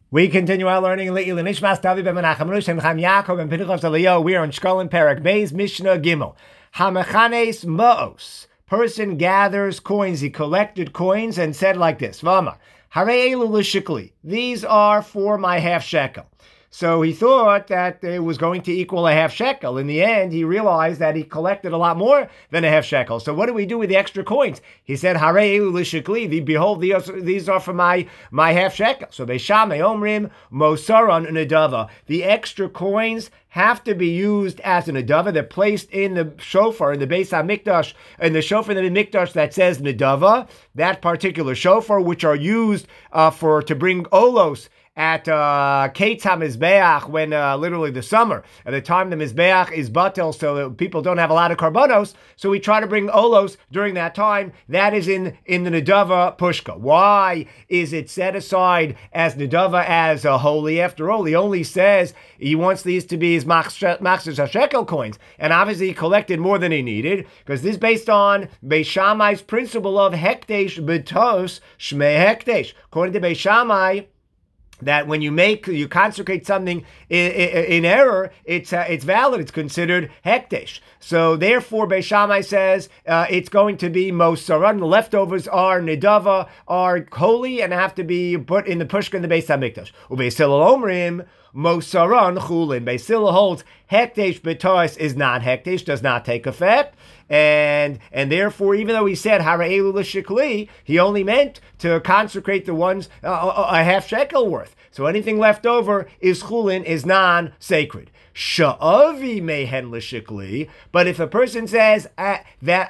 We continue our learning. We are on Shkolim Perek Beis Mishnah Gimel. Hamachanes Ma'os. Person gathers coins. He collected coins and said like this: V'amar Harei elu l'shikli. These are for my half shekel. So he thought that it was going to equal a half shekel. In the end, he realized that he collected a lot more than a half shekel. So what do we do with the extra coins? He said, Harei elu l'shikli. Behold, these are for my half shekel. So Beis Shammai omrim mosaron nedava. The extra coins have to be used as an nedava. They're placed in the shofar, in the Beis HaMikdash, in the shofar in the Mikdash that says nedava, that particular shofar, which are used to bring olos at Keitz HaMizbeach, when literally the summer, at the time the Mizbeach is batel, so that people don't have a lot of karbonos, so we try to bring olos during that time. That is in the Nedava Pushka. Why is it set aside as Nedava, as holy? After all, he only says he wants these to be his Machzor HaShekel coins, and obviously he collected more than he needed, because this is based on Beis Shammai's principle of Hekdesh B'tos Shmei Hekdesh. According to Beis Shammai, that when you consecrate something in error, it's valid. It's considered hekdesh. So therefore, Beis Shammai says it's going to be mosaran. The leftovers are nedava, are holy, and have to be put in the pushka in the Beis HaMikdash. Ubeis Hillel omrim mosaran chulin. Beis Hillel holds hekdesh b'tois is not hekdesh, does not take effect. And therefore, even though he said Harei elu l'shikli, he only meant to consecrate the ones a half shekel worth. So anything left over is chulin, is non-sacred. Sha'avi mehen l'shikli. But if a person says that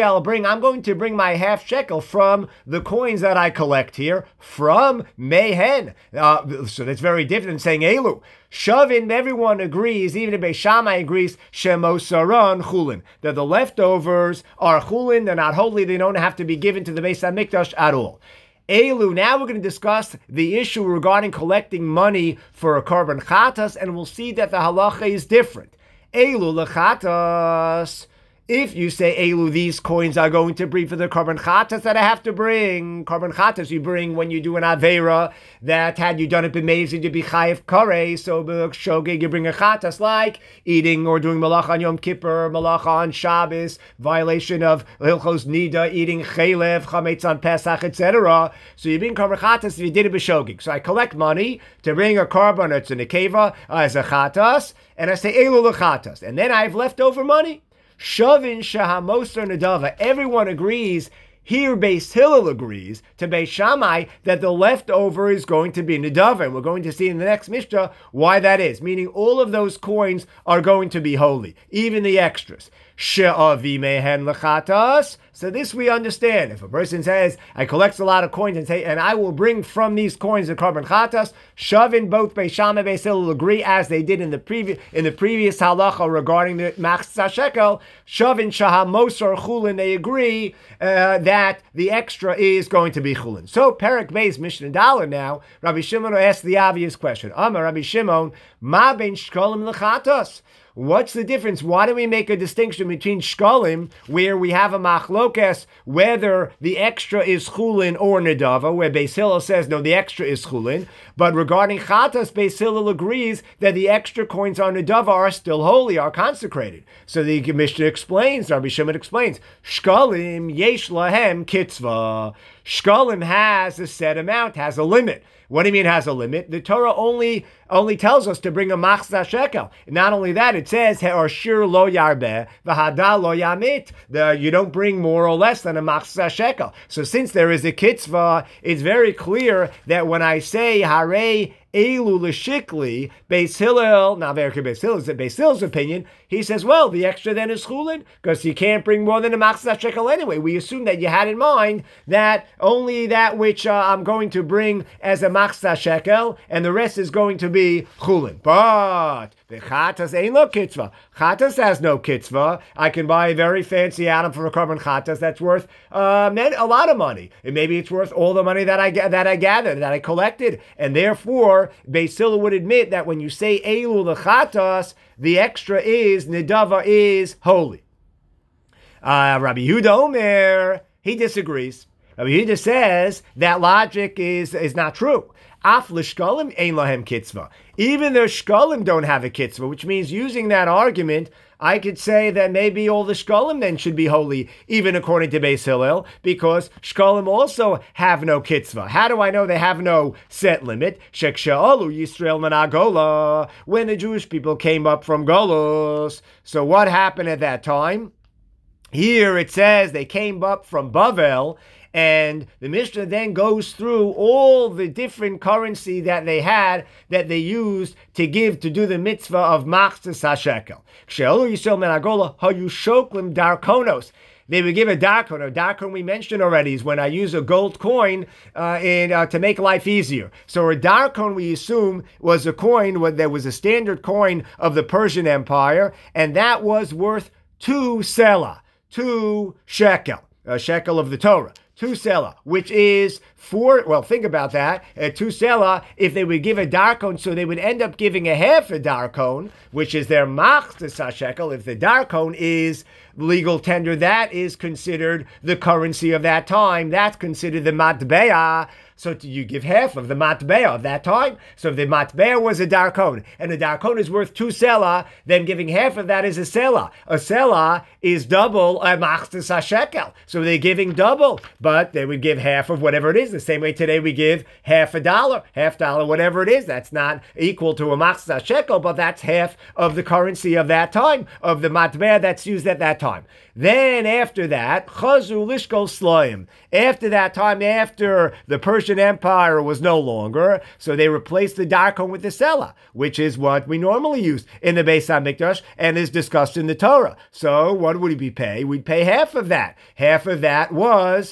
I'm going to bring my half shekel from the coins that I collect here, from mehen. So that's very different than saying elu. Shavin, everyone agrees, even if Beis Shammai agrees, shemosaran chulin, that the leftovers are chulin, they're not holy, they don't have to be given to the Beis HaMikdash at all. Elu, now we're going to discuss the issue regarding collecting money for a korban chatas, and we'll see that the halacha is different. Elu lechatas. If you say, Elu, these coins are going to be for the korban chatas that I have to bring. Korban chatas you bring when you do an aveira that had you done it b'mezid, you'd be chayiv karei. So shogeg, you bring a chatas like eating or doing malach on Yom Kippur, malach on Shabbos, violation of hilchos nida, eating chelev, chametz on Pesach, etc. So you bring korban chatas if you did it b'shogeg. So I collect money to bring a korban, it's an akeva, as a chatas, and I say, Elu lechatas. And then I have leftover money. Shavin shahamosar nedava. Everyone agrees. Here, Beis Hillel agrees to Beis Shammai that the leftover is going to be nedava, and we're going to see in the next Mishnah why that is. Meaning, all of those coins are going to be holy, even the extras. She'avi mehen lechatas. So this we understand. If a person says, I collect a lot of coins and I will bring from these coins the korban chatas, Shavin, both Beis Shammai and Beis Hillel agree, as they did in the previous halacha regarding the Machzor HaShekel. Shavin shahamosar chulin, they agree that the extra is going to be chulin. So Perek Beis Mishnah Dalet now, Rabbi Shimon asks the obvious question. Amar Rabbi Shimon, ma ben shkolim lechatas. What's the difference? Why do we make a distinction between shkolim, where we have a machlokas, whether the extra is chulin or nedava, where Beis Hillel says, no, the extra is chulin, but regarding chatas, Beis Hillel agrees that the extra coins on nedava are still holy, are consecrated. So the Mishnah explains, Rabbi Shimon explains, shkolim yesh lahem kitzva. Shkolim has a set amount, has a limit. What do you mean has a limit? The Torah only tells us to bring a Machzor HaShekel. Not only that, it says, He'ashir lo yarbeh, v'hada lo yamit. You don't bring more or less than a Machzor HaShekel. So since there is a kitzvah, it's very clear that when I say, Harei elu l'shikli, Beis Hillel, now Beis Hillel's opinion, he says, well, the extra then is chulin, because you can't bring more than a Machzor HaShekel anyway. We assume that you had in mind that only that which I'm going to bring as a Machzor HaShekel, and the rest is going to be chulin. But the chatas ain't no kitzvah. Chatas has no kitzvah. I can buy a very fancy item for a korban chatas that's worth a lot of money, and maybe it's worth all the money that I gathered, that I collected, and therefore Beis Hillel would admit that when you say elu lechatas, the extra is nedava, is holy. Rabbi Yehuda Omer, he disagrees. Rabbi Yehuda says that logic is not true. Af l'shkalim ein lahem kitzva. Even the shkalim don't have a kitzva, which means using that argument, I could say that maybe all the shkalim then should be holy, even according to Beis Hillel, because shkalim also have no kitzva. How do I know they have no set limit? Sheksha'alu Yisrael min Agola, when the Jewish people came up from Golos. So what happened at that time? Here it says they came up from Bavel, and the Mishnah then goes through all the different currency that they had, that they used to give, to do the mitzvah of machzas hashekel. Kshe'olu Yisrael min Agola hayushoklim darkonos. They would give a darkon. A darkon we mentioned already is when I use a gold coin to make life easier. So a darkon, we assume, was a coin that was a standard coin of the Persian Empire, and that was worth 2 selah, 2 shekel, a shekel of the Torah. 2 selah, which is 4, well, think about that, 2 selah, if they would give a darkon, so they would end up giving a half a darkon, which is their machzas hashekel. If the darkon is legal tender, that is considered the currency of that time. That's considered the matbeah. So you give half of the matbeah of that time. So if the matbeah was a darkon, and the darkon is worth 2 selah, then giving half of that is a selah. A selah is double a machzas hashekel. So they're giving double, but they would give half of whatever it is. The same way today we give half $1, whatever it is. That's not equal to a machzas hashekel, but that's half of the currency of that time, of the matbeah that's used at that time. Then after that, chazu lishkol slaim. After that time, after the Persian Empire was no longer, so they replaced the darkon with the selah, which is what we normally use in the Beis HaMikdash and is discussed in the Torah. So what would we pay? We'd pay half of that. Half of that was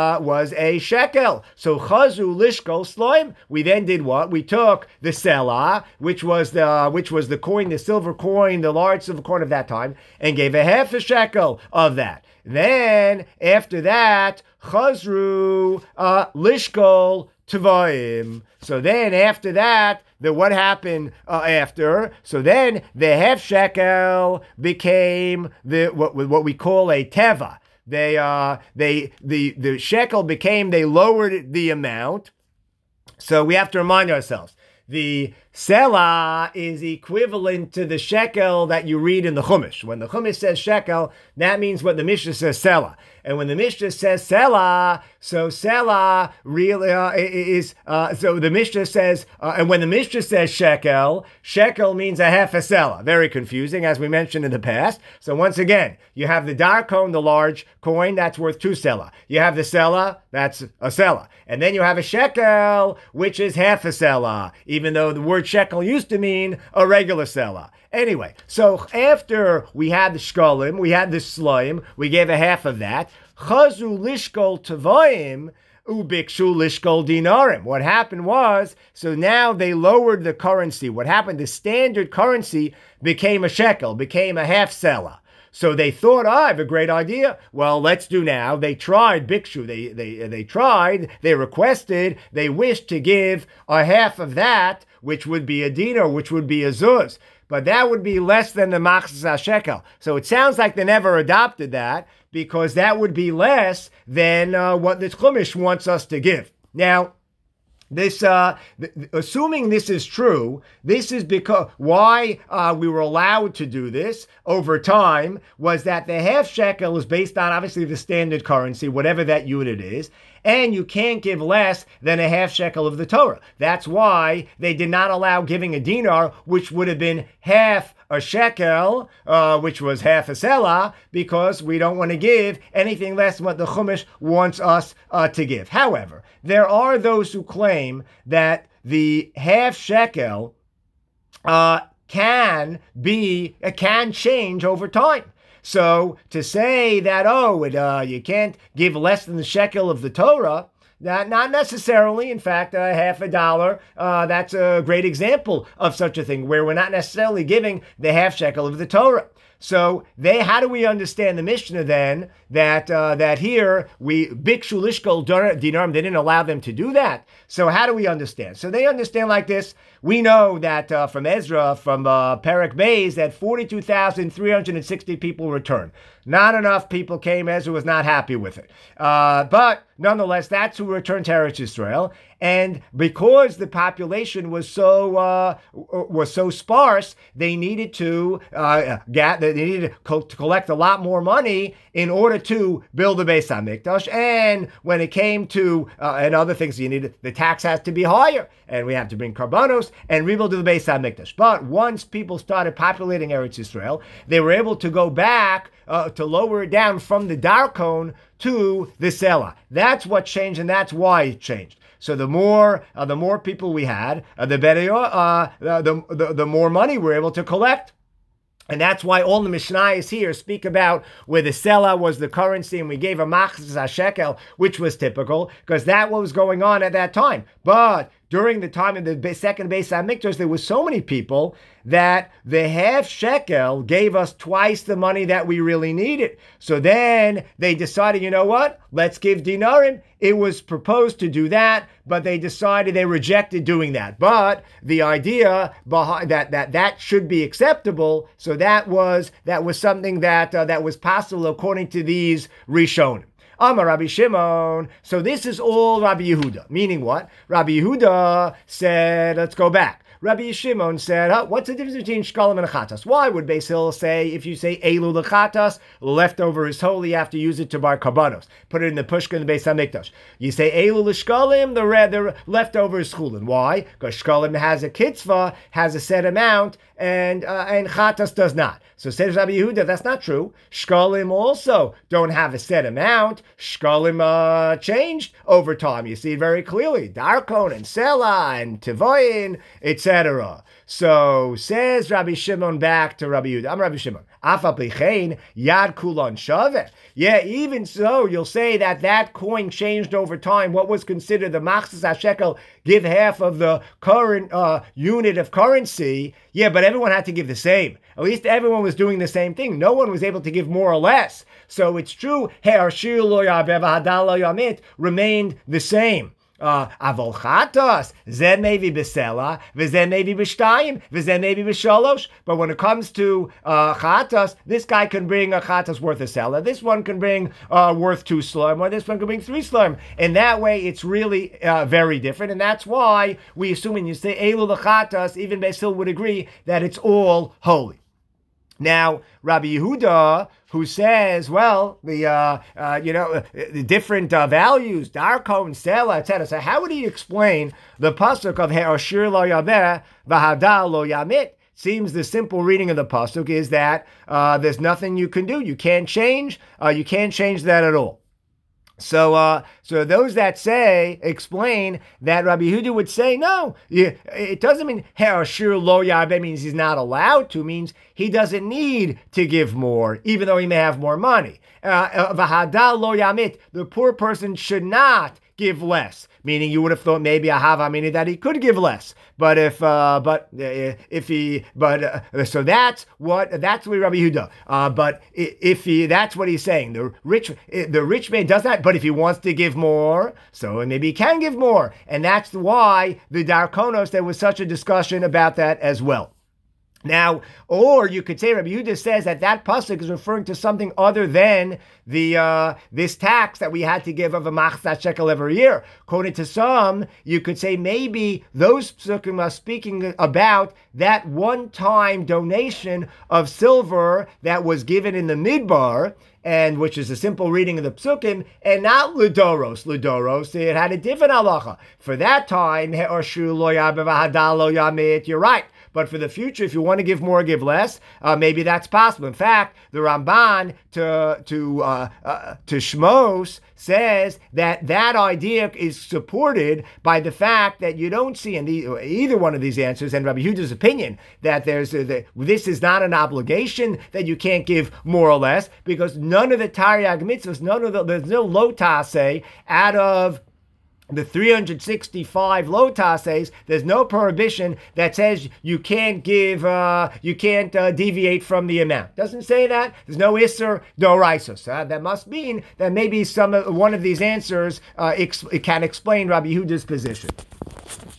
a shekel. So chazu lishkol slaim. We then did what? We took the selah, which was the coin, the silver coin, the large silver coin of that time, and gave a half a shekel of that. Then after that, chazru lishkol tavaim. So then after that, what happened after? So then the half shekel became what we call a teva. The shekel became, they lowered the amount. So we have to remind ourselves, the selah is equivalent to the shekel that you read in the Chumash. When the Chumash says shekel, that means what the Mishnah says selah. And when the Mishnah says selah, so selah really so the Mishnah says, and when the Mishnah says shekel, shekel means a half a selah. Very confusing, as we mentioned in the past. So once again, you have the darkon, the large coin, that's worth 2 selah. You have the selah, that's a selah. And then you have a shekel, which is half a selah, even though the word shekel used to mean a regular selah. Anyway, so after we had the shkalim, we had the slaim, we gave a half of that. Chazu lishkol tavoim ubikshu lishkol dinarim. What happened was, so now they lowered the currency. What happened? The standard currency became a shekel, became a half selah. So they thought, I have a great idea. Well, let's do now. They tried, Bikshu, they tried, they requested, they wished to give a half of that, which would be a dinar, which would be a zuz. But that would be less than the machzas hashekel. So it sounds like they never adopted that, because that would be less than what the Chumash wants us to give. Now, this, assuming this is true, this is because why we were allowed to do this over time was that the half shekel is based on obviously the standard currency, whatever that unit is, and you can't give less than a half shekel of the Torah. That's why they did not allow giving a dinar, which would have been half a shekel, which was half a selah, because we don't want to give anything less than what the Chumash wants us to give. However, there are those who claim that the half shekel can change over time. So to say that, you can't give less than the shekel of the Torah, that not necessarily. In fact, half a dollar, that's a great example of such a thing, where we're not necessarily giving the half shekel of the Torah. So how do we understand the Mishnah then that here we bikshu lishkol dinarim, they didn't allow them to do that? So how do we understand? So they understand like this. We know that from Ezra, from Perek Beis, that 42,360 people returned. Not enough people came. Ezra was not happy with it. But nonetheless, that's who returned to Eretz Yisrael. And because the population was so sparse, they needed to collect a lot more money in order to build the Beis Hamikdash. And when it came to and other things, the tax has to be higher, and we have to bring karbanos and rebuild the Beis Hamikdash. But once people started populating Eretz Yisrael, they were able to go back to lower it down from the Darkon to the Sela. That's what changed, and that's why it changed. So the more people we had, the better, the more money we're able to collect. And that's why all the Mishnayos here speak about where the Sela was the currency, and we gave a Machzis HaShekel, which was typical, because that was going on at that time. But during the time of the second Beis Hamikdash, there were so many people that the half shekel gave us twice the money that we really needed. So then they decided, you know what? Let's give dinarim. It was proposed to do that, but they rejected doing that. But the idea behind that should be acceptable. So that was something that was possible according to these Rishonim. Amar Rabbi Shimon. So this is all Rabbi Yehuda. Meaning what? Rabbi Yehuda said, let's go back. Rabbi Shimon said, what's the difference between shkalim and chatas? Why would Beis Hillel say, if you say elu lechatas, leftover is holy, you have to use it to bar karbanos? Put it in the pushka in the Beis Hamikdash. You say elu l'shkalim, the leftover is chulin. Why? Because shkalim has a kitzvah, has a set amount, and chatas does not. So says Rabbi Yehuda, that's not true. Shkalim also don't have a set amount. Shkalim changed over time. You see it very clearly. Darkon and Sela and Tivoyin, etc. So says Rabbi Shimon back to Rabbi Yehuda. I'm Rabbi Shimon. Afa b'chein yad kulon shaveh. Yeah, even so, you'll say that coin changed over time. What was considered the Machzis HaShekel, give half of the current unit of currency. Yeah, but everyone had to give the same. At least everyone was doing the same thing. No one was able to give more or less. So it's true, He'arshir lo yarbeh v'hadal lo yamit remained the same. Avol chatos, zeh maybe b'sela, v'zeh maybe b'shtayim, v'zeh maybe b'shalosh. But when it comes to chatos, this guy can bring a chatos worth a sela. This one can bring worth 2 slurm, or this one can bring 3 slurm. And that way, it's really very different. And that's why we assume when you say elu l'chatos, even Beis Hillel would agree that it's all holy. Now, Rabbi Yehuda, who says, well, the different values, Darkon, Sela, etc. So how would he explain the pasuk of He'arshir lo yarbeh v'hadal lo yamit? Seems the simple reading of the pasuk is that there's nothing you can do. You can't change. You can't change that at all. So those that explain that Rabbi Yehuda would say, no, it doesn't mean He'arshir lo yarbeh means he's not allowed to, means he doesn't need to give more, even though he may have more money. V'hadal lo yamit, the poor person should not give less. Meaning, you would have thought maybe meaning that he could give less. But so that's what Rabbi Yehuda. But that's what he's saying. The rich man does that. But if he wants to give more, so maybe he can give more, and that's why the Darkonos, there was such a discussion about that as well. Now, or you could say Rabbi Yehuda says that pasuk is referring to something other than this tax that we had to give of a Machzis shekel every year. According to some, you could say maybe those psukim are speaking about that one-time donation of silver that was given in the Midbar, and which is a simple reading of the psukim, and not Ludoros. Ludoros, it had a different halacha. For that time, He'arshir lo yarbeh v'hadal lo yamit, you're right. But for the future, if you want to give more, give less, maybe that's possible. In fact, the Ramban to Shmos says that idea is supported by the fact that you don't see in either one of these answers, and Rabbi Yehuda's opinion, that this is not an obligation, that you can't give more or less, because none of the Taryag mitzvahs, there's no lo taseh out of the 365 lo tases, there's no prohibition that says you can't deviate from the amount. Doesn't say that. There's no isser d'oraisa. So that must mean that maybe one of these answers can explain Rabbi Yehuda's position.